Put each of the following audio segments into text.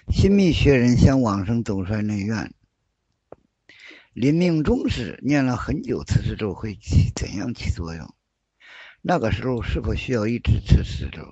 新密学人向往生走衰内院，临命终时念了很久持持咒会怎样起作用？那个时候是否需要一直持持咒？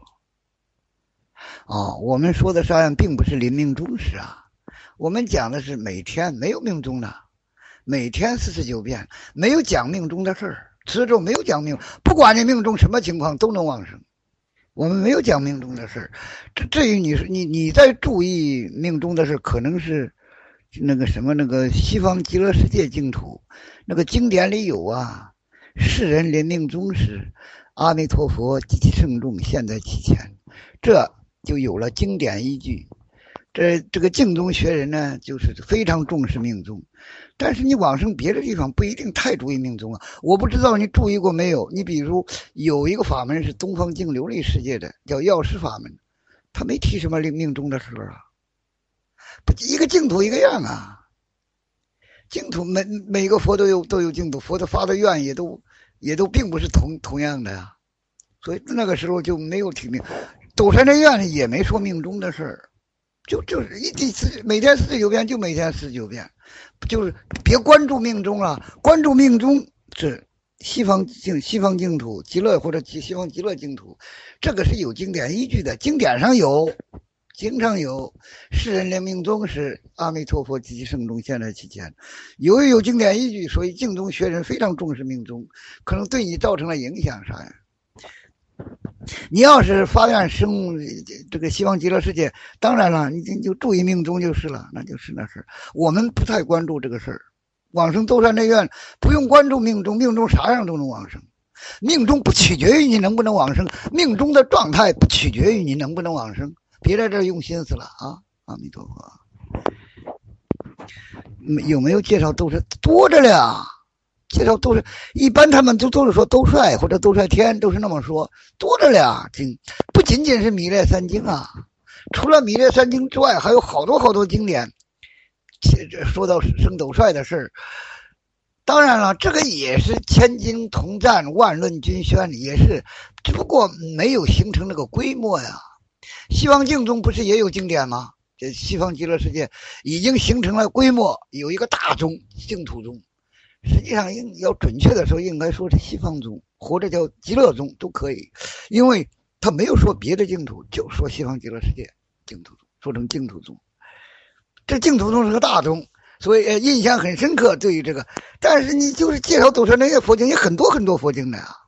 我们说的沙案并不是临命终时啊，我们讲的是每天没有命中的，每天49遍，没有讲命中的事儿，持咒没有讲命，不管你命中什么情况都能往生。我们没有讲命中的事儿，至于你在注意命中的事，可能是那个什么那个西方极乐世界净土那个经典里有啊，世人临命终时，阿弥陀佛极其圣众现在其前，这就有了经典依据。这个净宗学人呢，就是非常重视命中，但是你往生别的地方不一定太注意命中啊。我不知道你注意过没有？你比如有一个法门是东方净琉璃世界的，叫药师法门，他没提什么命中的事啊。一个净土一个样啊，净土每个佛都有净土，佛的发的愿也都并不是同样的呀，所以那个时候就没有提命。斗山的愿也没说命中的事儿。就是每天49遍，就每天49遍，就是别关注命中了，关注命中是西方净土极乐或者西方极乐净土，这个是有经典依据的，经典上有，经常有，世人临命终时，阿弥陀佛极其圣众现在其前，由于有经典依据，所以净宗学人非常重视命中，可能对你造成了影响啥呀？你要是发愿生这个西方极乐世界，当然了，你就注意命中就是了，那就是那事。我们不太关注这个事儿。往生兜山内院不用关注命中，命中啥样都能往生。命中不取决于你能不能往生，命中的状态不取决于你能不能往生。别在这用心思了啊！阿弥陀佛。有没有介绍都是多着了？介绍都是一般，他们都是说兜率或者兜率天，都是那么说，多着了。经不仅仅是弥勒三经啊，除了弥勒三经之外，还有好多经典说到升斗率的事儿。当然了，这个也是千经同赞，万论均宣，也是，只不过没有形成那个规模呀。西方净宗不是也有经典吗？这西方极乐世界已经形成了规模，有一个大宗净土宗。实际上要准确的说，应该说是西方宗或者叫极乐宗都可以，因为他没有说别的净土，就说西方极乐世界净土宗，说成净土宗。这净土宗是个大宗，所以印象很深刻对于这个。但是你就是介绍斗山那些佛经，也很多佛经的呀。